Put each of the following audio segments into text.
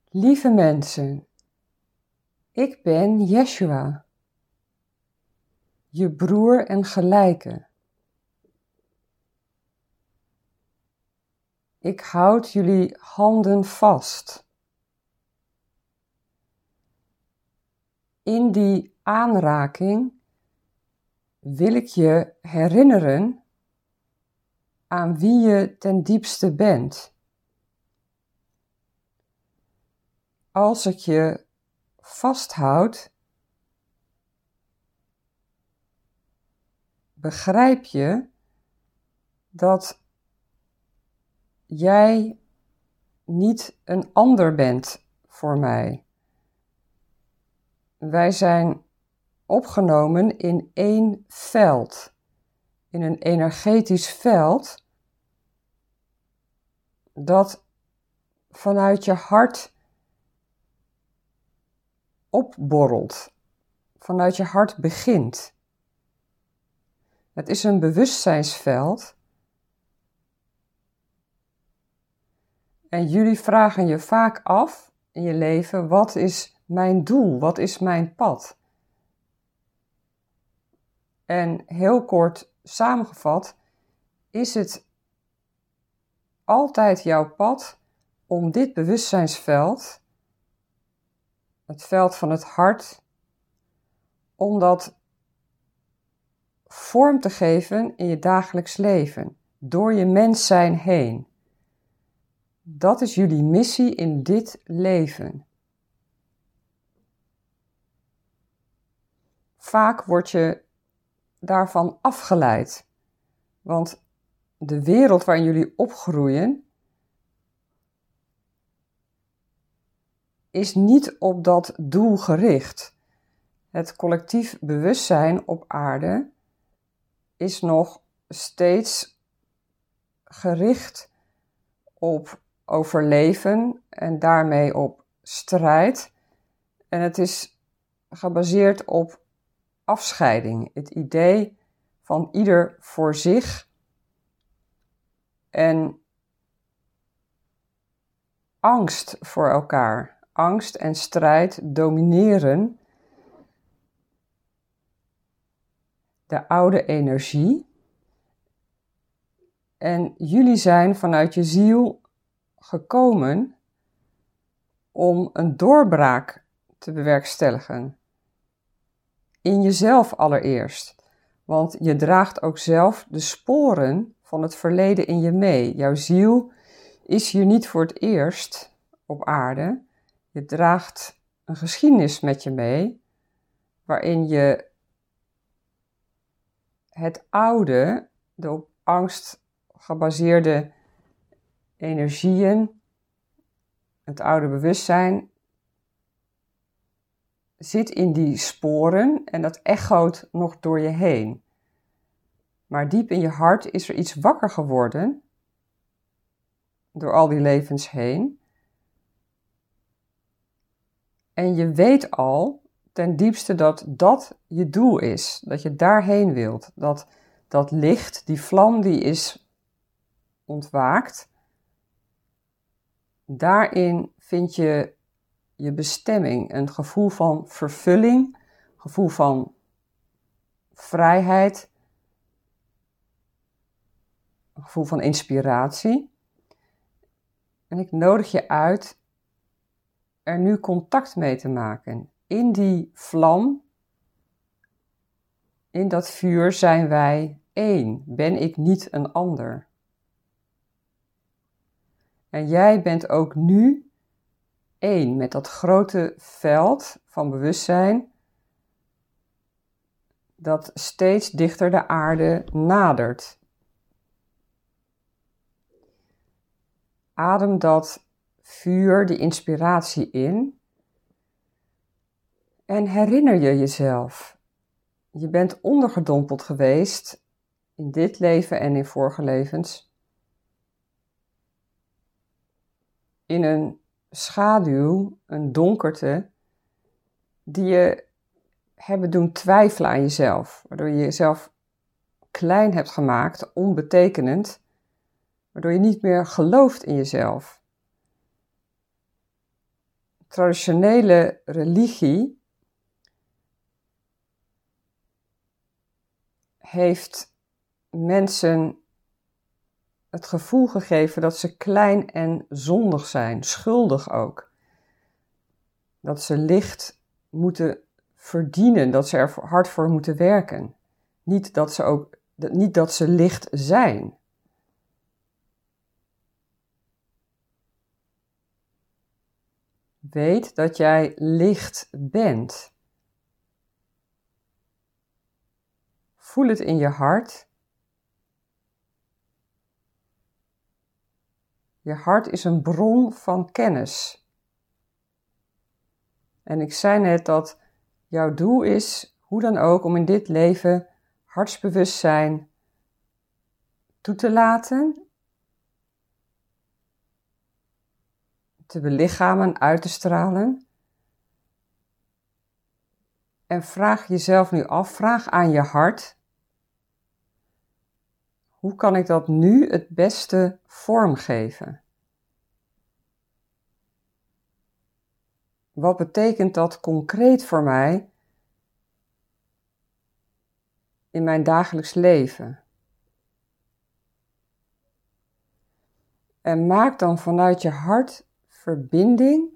Lieve mensen, ik ben Yeshua, je broer en gelijke. Ik houd jullie handen vast. In die aanraking wil ik je herinneren aan wie je ten diepste bent. Als ik je vasthoud, begrijp je dat jij niet een ander bent voor mij. Wij zijn opgenomen in één veld, in een energetisch veld dat vanuit je hart opborrelt, vanuit je hart begint. Het is een bewustzijnsveld en jullie vragen je vaak af in je leven, wat is mijn doel, wat is mijn pad? En heel kort samengevat, is het altijd jouw pad om dit bewustzijnsveld, het veld van het hart, om dat vorm te geven in je dagelijks leven, door je mens zijn heen. Dat is jullie missie in dit leven. Vaak word je daarvan afgeleid, want de wereld waarin jullie opgroeien is niet op dat doel gericht. Het collectief bewustzijn op aarde is nog steeds gericht op overleven en daarmee op strijd. En het is gebaseerd op afscheiding, het idee van ieder voor zich en angst voor elkaar. Angst en strijd domineren de oude energie. En jullie zijn vanuit je ziel gekomen om een doorbraak te bewerkstelligen. In jezelf allereerst. Want je draagt ook zelf de sporen van het verleden in je mee. Jouw ziel is hier niet voor het eerst op aarde. Je draagt een geschiedenis met je mee, waarin je het oude, de op angst gebaseerde energieën, het oude bewustzijn, zit in die sporen en dat echoot nog door je heen. Maar diep in je hart is er iets wakker geworden, door al die levens heen. En je weet al ten diepste dat dat je doel is, dat je daarheen wilt. Dat licht, die vlam die is ontwaakt, daarin vind je je bestemming, een gevoel van vervulling, gevoel van vrijheid, een gevoel van inspiratie. En ik nodig je uit er nu contact mee te maken. In die vlam, in dat vuur zijn wij één. Ben ik niet een ander. En jij bent ook nu één met dat grote veld van bewustzijn dat steeds dichter de aarde nadert. Adem dat vuur, die inspiratie in en herinner je jezelf. Je bent ondergedompeld geweest in dit leven en in vorige levens in een schaduw, een donkerte, die je hebben doen twijfelen aan jezelf, waardoor je jezelf klein hebt gemaakt, onbetekenend, waardoor je niet meer gelooft in jezelf. traditionele religie heeft mensen het gevoel gegeven dat ze klein en zondig zijn, schuldig ook. Dat ze licht moeten verdienen, dat ze er hard voor moeten werken. Niet dat ze licht zijn. Weet dat jij licht bent. Voel het in je hart. Je hart is een bron van kennis. En ik zei net dat jouw doel is, hoe dan ook, om in dit leven hartsbewustzijn toe te laten, te belichamen, uit te stralen. En vraag jezelf nu af, vraag aan je hart, hoe kan ik dat nu het beste vormgeven? Wat betekent dat concreet voor mij in mijn dagelijks leven? En maak dan vanuit je hart verbinding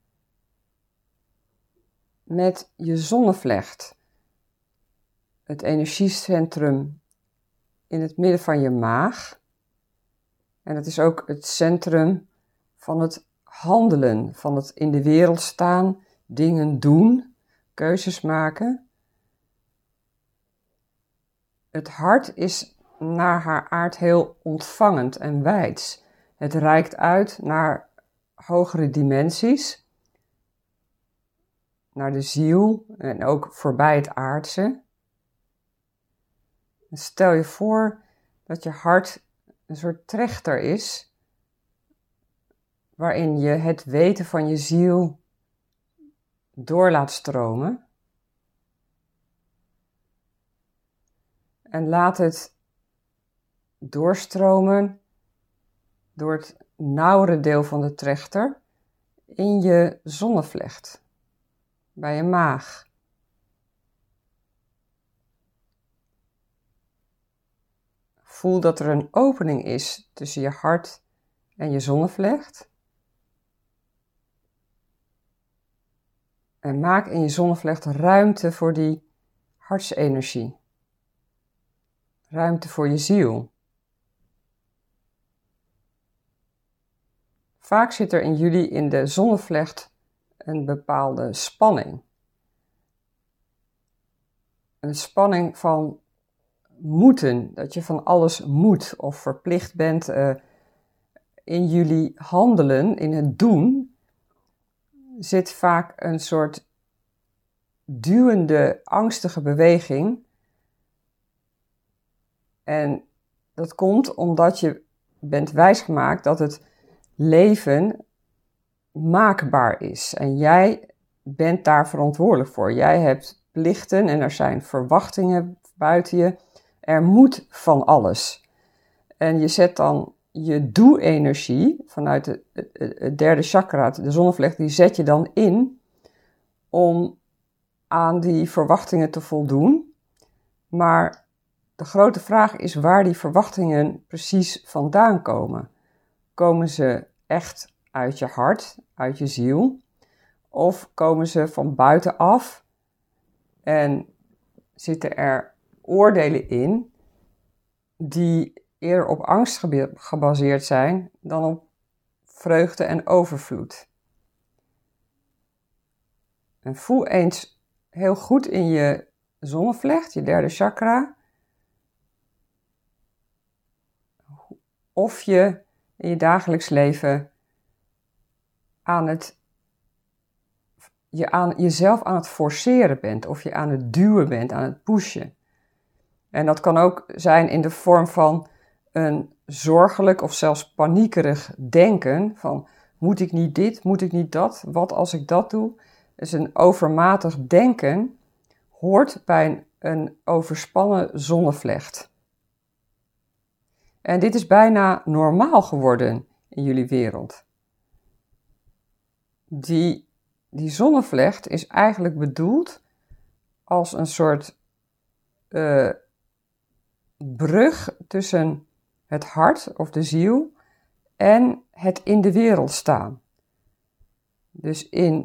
met je zonnevlecht, het energiecentrum in het midden van je maag. En dat is ook het centrum van het handelen, van het in de wereld staan, dingen doen, keuzes maken. Het hart is naar haar aard heel ontvangend en wijds. Het reikt uit naar hogere dimensies, naar de ziel en ook voorbij het aardse. Stel je voor dat je hart een soort trechter is, waarin je het weten van je ziel door laat stromen. En laat het doorstromen door het nauwere deel van de trechter in je zonnevlecht, bij je maag. Voel dat er een opening is tussen je hart en je zonnevlecht. En maak in je zonnevlecht ruimte voor die hartsenergie. Ruimte voor je ziel. Vaak zit er in jullie in de zonnevlecht een bepaalde spanning. Een spanning van moeten, dat je van alles moet of verplicht bent in jullie handelen, in het doen, zit vaak een soort duwende, angstige beweging. En dat komt omdat je bent wijsgemaakt dat het leven maakbaar is. En jij bent daar verantwoordelijk voor. Jij hebt plichten en er zijn verwachtingen buiten je. Er moet van alles. En je zet dan je doe-energie vanuit het derde chakra, de zonnevlecht, die zet je dan in om aan die verwachtingen te voldoen. Maar de grote vraag is waar die verwachtingen precies vandaan komen. Komen ze echt uit je hart, uit je ziel? Of komen ze van buitenaf en zitten er oordelen in die eerder op angst gebaseerd zijn dan op vreugde en overvloed? En voel eens heel goed in je zonnevlecht, je derde chakra, of je in je dagelijks leven jezelf aan het forceren bent, of je aan het duwen bent, aan het pushen. En dat kan ook zijn in de vorm van een zorgelijk of zelfs paniekerig denken van moet ik niet dit, moet ik niet dat, wat als ik dat doe? Dus een overmatig denken hoort bij een overspannen zonnevlecht. En dit is bijna normaal geworden in jullie wereld. Die die zonnevlecht is eigenlijk bedoeld als een soort brug tussen het hart of de ziel en het in de wereld staan. Dus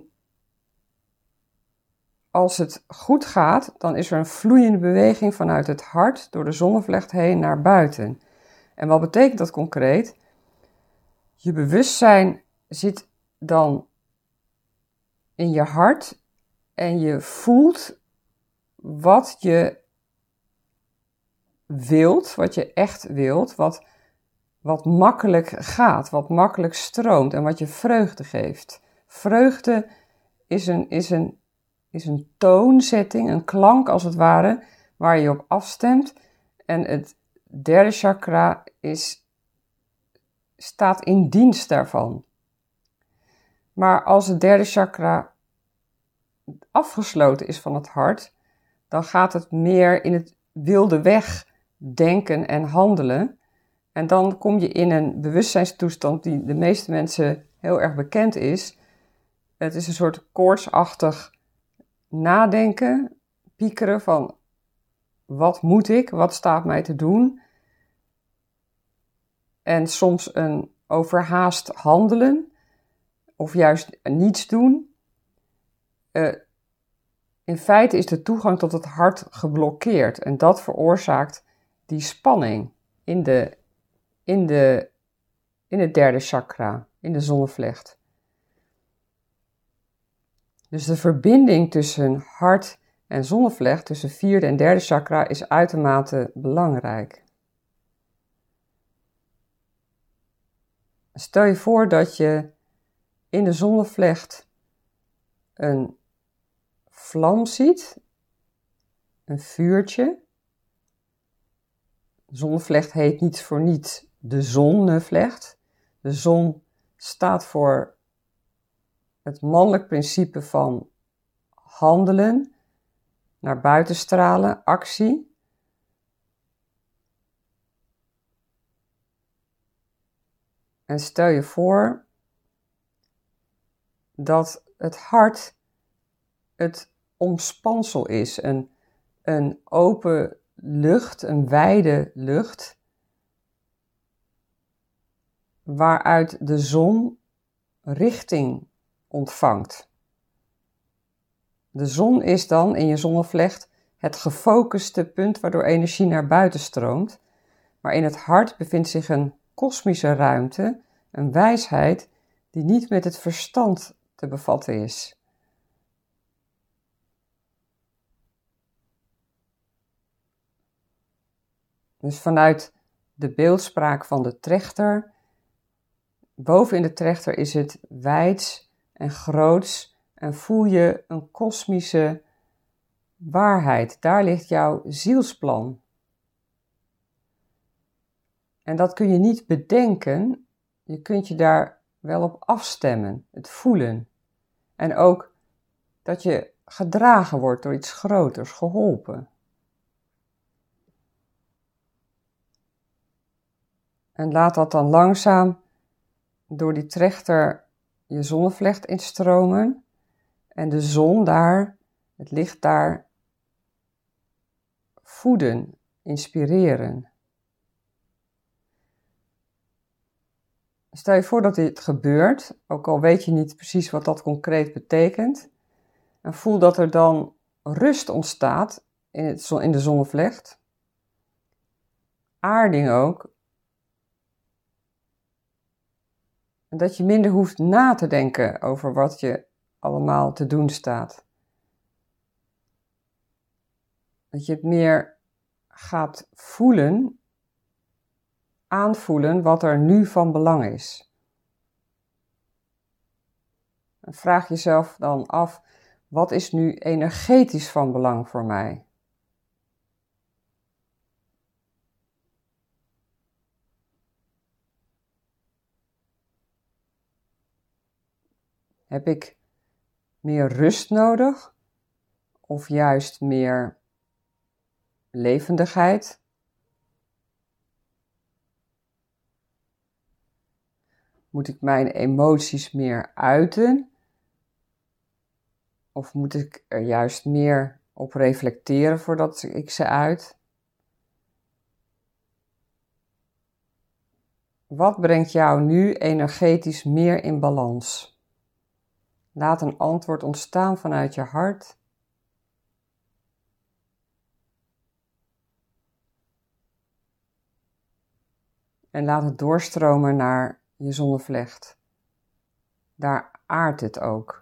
als het goed gaat, dan is er een vloeiende beweging vanuit het hart door de zonnevlecht heen naar buiten. En wat betekent dat concreet? Je bewustzijn zit dan in je hart en je voelt wat je wilt, wat je echt wilt, wat makkelijk gaat, wat makkelijk stroomt en wat je vreugde geeft. Vreugde is een toonzetting, een klank als het ware, waar je op afstemt. En het derde chakra staat in dienst daarvan. Maar als het derde chakra afgesloten is van het hart, dan gaat het meer in het wilde weg denken en handelen. En dan kom je in een bewustzijnstoestand die de meeste mensen heel erg bekend is. Het is een soort koortsachtig nadenken, piekeren van wat moet ik, wat staat mij te doen. En soms een overhaast handelen of juist niets doen. In feite is de toegang tot het hart geblokkeerd en dat veroorzaakt die spanning in het derde chakra, in de zonnevlecht. Dus de verbinding tussen hart en zonnevlecht, tussen vierde en derde chakra, is uitermate belangrijk. Stel je voor dat je in de zonnevlecht een vlam ziet, een vuurtje. De zonnevlecht heet niet voor niets de zonnevlecht. De zon staat voor het mannelijk principe van handelen, naar buiten stralen, actie. En stel je voor dat het hart het omspansel is, een open lucht, een wijde lucht, waaruit de zon richting ontvangt. De zon is dan in je zonnevlecht het gefocuste punt waardoor energie naar buiten stroomt, maar in het hart bevindt zich een kosmische ruimte, een wijsheid die niet met het verstand te bevatten is. Dus vanuit de beeldspraak van de trechter, boven in de trechter is het wijds en groots en voel je een kosmische waarheid. Daar ligt jouw zielsplan. En dat kun je niet bedenken, je kunt je daar wel op afstemmen, het voelen. En ook dat je gedragen wordt door iets groters, geholpen. En laat dat dan langzaam door die trechter je zonnevlecht instromen. En de zon daar, het licht daar, voeden, inspireren. Stel je voor dat dit gebeurt, ook al weet je niet precies wat dat concreet betekent. En voel dat er dan rust ontstaat in de zonnevlecht. Aarding ook. En dat je minder hoeft na te denken over wat je allemaal te doen staat. Dat je het meer gaat voelen, aanvoelen wat er nu van belang is. En vraag jezelf dan af, wat is nu energetisch van belang voor mij? Heb ik meer rust nodig of juist meer levendigheid? Moet ik mijn emoties meer uiten Of moet ik er juist meer op reflecteren voordat ik ze uit? Wat brengt jou nu energetisch meer in balans? Laat een antwoord ontstaan vanuit je hart. En laat het doorstromen naar je zonnevlecht. Daar aardt het ook.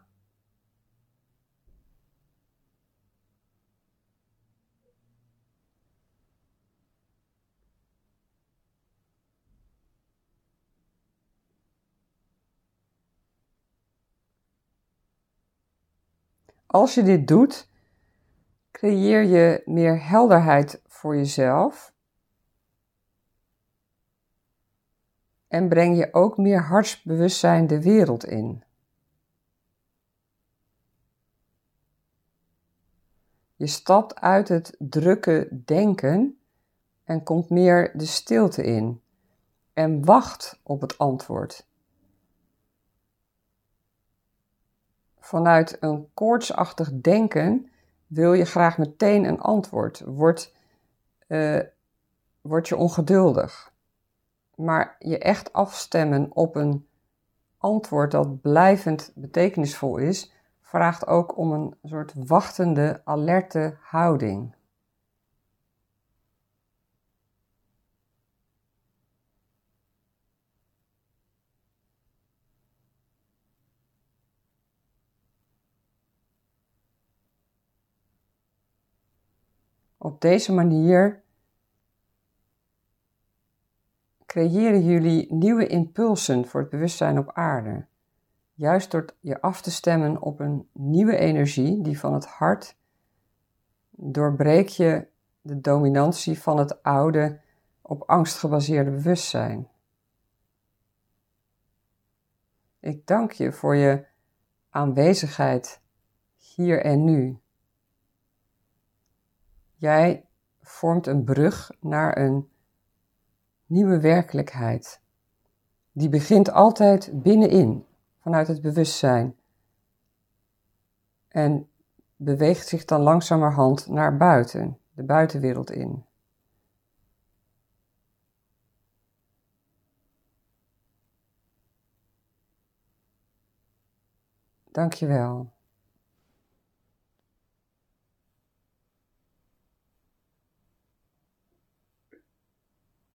Als je dit doet, creëer je meer helderheid voor jezelf en breng je ook meer hartsbewustzijn de wereld in. Je stapt uit het drukke denken en komt meer de stilte in en wacht op het antwoord. Vanuit een koortsachtig denken wil je graag meteen een antwoord, word je ongeduldig. Maar je echt afstemmen op een antwoord dat blijvend betekenisvol is, vraagt ook om een soort wachtende, alerte houding. Op deze manier creëren jullie nieuwe impulsen voor het bewustzijn op aarde. Juist door je af te stemmen op een nieuwe energie, die van het hart, doorbreek je de dominantie van het oude, op angst gebaseerde bewustzijn. Ik dank je voor je aanwezigheid hier en nu. Jij vormt een brug naar een nieuwe werkelijkheid. Die begint altijd binnenin, vanuit het bewustzijn. En beweegt zich dan langzamerhand naar buiten, de buitenwereld in. Dank je wel.